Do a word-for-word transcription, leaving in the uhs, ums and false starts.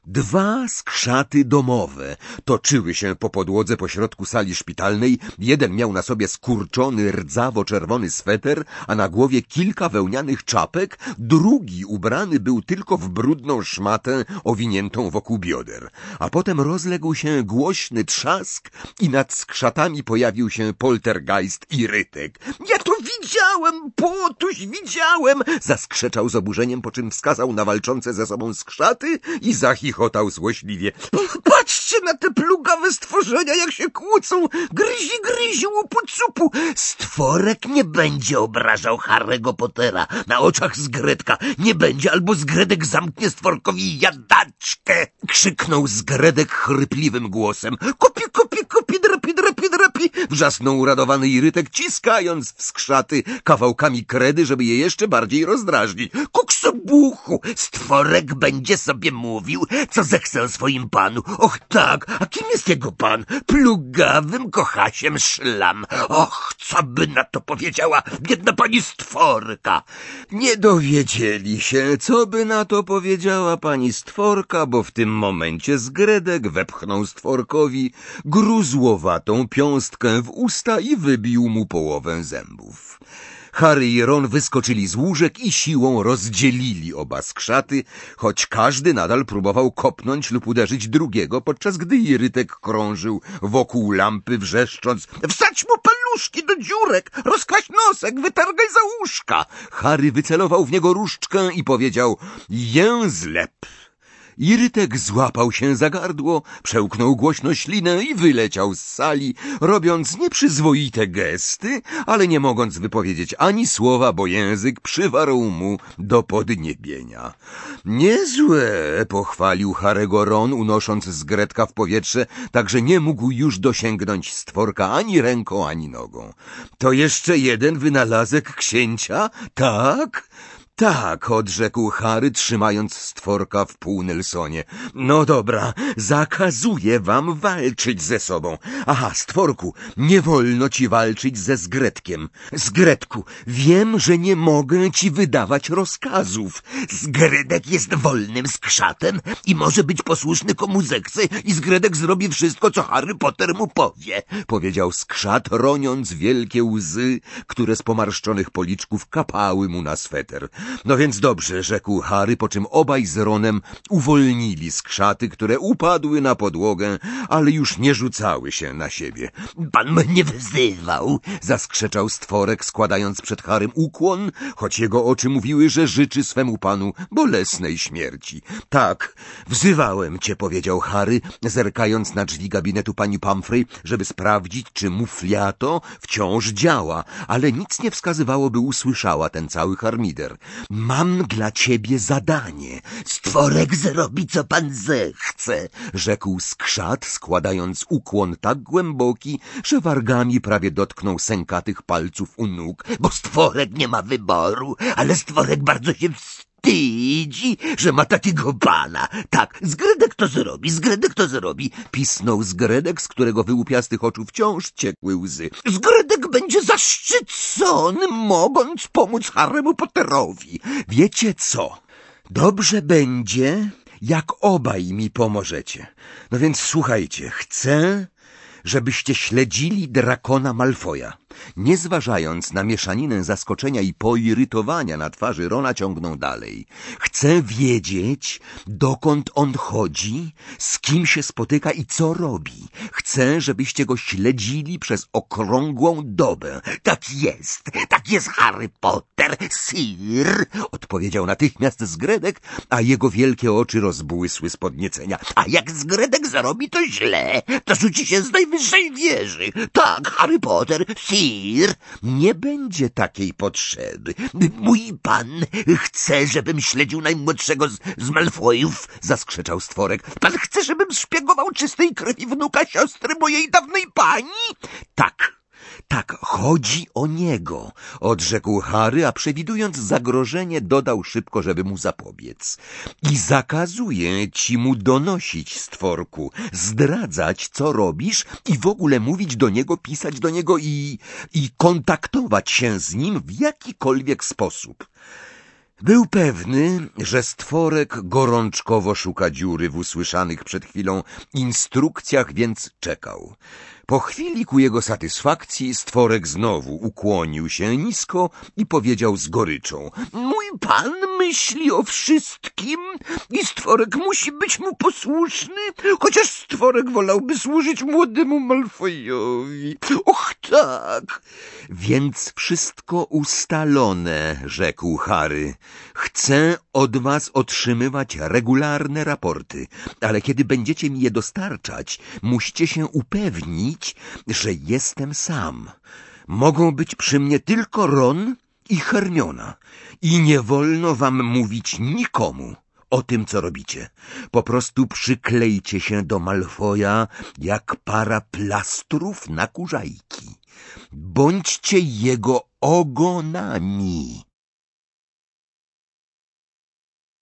Dwa skrzaty domowe toczyły się po podłodze pośrodku sali szpitalnej. Jeden miał na sobie skurczony, rdzawo-czerwony sweter, a na głowie kilka wełnianych czapek. Drugi ubrany był tylko w brudną szmatę owiniętą wokół bioder. A potem rozległ się głośny trzask i nad skrzatami pojawił się poltergeist i Rytek. Ja to widziałem, Potuś, widziałem! Zaskrzeczał z oburzeniem, po czym wskazał na walczące ze sobą skrzaty i zachichotał złośliwie. Patrzcie na te plugawe stworzenia, jak się kłócą! Gryzi, gryzi, łupu, cupu! Stworek nie będzie obrażał Harry'ego Pottera na oczach Zgredka. Nie będzie, albo Zgredek zamknie stworkowi jadaczkę! Krzyknął Zgredek chrypliwym głosem. Kopi, kopi, kopi, drapi, drapi, drapi! Wrzasnął uradowany Rytek, ciskając w skrzaty kawałkami kredy, żeby je jeszcze bardziej rozdrażnić. Koksobuchu! Stworek będzie sobie mówił, co zechce o swoim panu. Och tak, a kim jest jego pan? Plugawym kochasiem szlam. Och, co by na to powiedziała biedna pani Stworka? Nie dowiedzieli się, co by na to powiedziała pani Stworka, bo w tym momencie Zgredek wepchnął Stworkowi gruzłowatą piąstkę w usta i wybił mu połowę zębów. Harry i Ron wyskoczyli z łóżek i siłą rozdzielili oba skrzaty, choć każdy nadal próbował kopnąć lub uderzyć drugiego, podczas gdy Rytek krążył wokół lampy, wrzeszcząc: wsadź mu paluszki do dziurek, rozkraść nosek, wytargaj za uszka. Harry wycelował w niego różdżkę i powiedział: jęzlep. Rytek złapał się za gardło, przełknął głośno ślinę i wyleciał z sali, robiąc nieprzyzwoite gesty, ale nie mogąc wypowiedzieć ani słowa, bo język przywarł mu do podniebienia. Niezłe, pochwalił Harry'ego Ron, unosząc Zgredka w powietrze, tak że nie mógł już dosięgnąć stworka ani ręką, ani nogą. To jeszcze jeden wynalazek księcia? Tak? Tak, odrzekł Harry, trzymając stworka w pół Nelsonie. No dobra, zakazuję wam walczyć ze sobą. Aha, stworku, nie wolno ci walczyć ze Zgredkiem. Zgredku, wiem, że nie mogę ci wydawać rozkazów. Zgredek jest wolnym skrzatem i może być posłuszny komu zechce i Zgredek zrobi wszystko, co Harry Potter mu powie, powiedział skrzat, roniąc wielkie łzy, które z pomarszczonych policzków kapały mu na sweter. No więc dobrze, rzekł Harry, po czym obaj z Ronem uwolnili skrzaty, które upadły na podłogę, ale już nie rzucały się na siebie. Pan mnie wyzywał, zaskrzeczał stworek, składając przed Harrym ukłon, choć jego oczy mówiły, że życzy swemu panu bolesnej śmierci. Tak, wzywałem cię, powiedział Harry, zerkając na drzwi gabinetu pani Pumphrey, żeby sprawdzić, czy mufliato wciąż działa, ale nic nie wskazywało, by usłyszała ten cały harmider. Mam dla ciebie zadanie. Stworek zrobi, co pan zechce, rzekł skrzat, składając ukłon tak głęboki, że wargami prawie dotknął sękatych palców u nóg, bo stworek nie ma wyboru, ale stworek bardzo się wstydzi, że ma takiego pana. Tak, Zgredek to zrobi, Zgredek to zrobi, pisnął Zgredek, z którego wyłupiastych oczu wciąż ciekły łzy. Zgredek będzie zaszczycony, mogąc pomóc Harrymu Potterowi. Wiecie co? Dobrze będzie, jak obaj mi pomożecie. No więc słuchajcie, chcę, żebyście śledzili Drakona Malfoja. Nie zważając na mieszaninę zaskoczenia i poirytowania na twarzy Rona, ciągną dalej. Chcę wiedzieć, dokąd on chodzi, z kim się spotyka i co robi. Chcę, żebyście go śledzili przez okrągłą dobę. Tak jest, tak jest, Harry Potter, sir, odpowiedział natychmiast Zgredek, a jego wielkie oczy rozbłysły z podniecenia. A jak Zgredek zarobi to źle, to rzuci się z najwyższej wieży. Tak, Harry Potter, sir, nie będzie takiej potrzeby. Mój pan chce, żebym śledził najmłodszego z, z Malfoyów, zaskrzeczał stworek. Pan chce, żebym szpiegował czystej krwi wnuka siostry mojej dawnej pani? Tak. Tak, chodzi o niego, odrzekł Harry, a przewidując zagrożenie, dodał szybko, żeby mu zapobiec. I zakazuję ci mu donosić, stworku, zdradzać, co robisz i w ogóle mówić do niego, pisać do niego i, i kontaktować się z nim w jakikolwiek sposób. Był pewny, że stworek gorączkowo szuka dziury w usłyszanych przed chwilą instrukcjach, więc czekał. Po chwili ku jego satysfakcji stworek znowu ukłonił się nisko i powiedział z goryczą: mój pan myśli o wszystkim i stworek musi być mu posłuszny, chociaż stworek wolałby służyć młodemu Malfoyowi. Och tak! Więc wszystko ustalone, rzekł Harry. Chcę od was otrzymywać regularne raporty, ale kiedy będziecie mi je dostarczać, musicie się upewnić, że jestem sam. Mogą być przy mnie tylko Ron i Hermiona i nie wolno wam mówić nikomu o tym, co robicie. Po prostu przyklejcie się do Malfoja jak para plastrów na kurzajki. Bądźcie jego ogonami.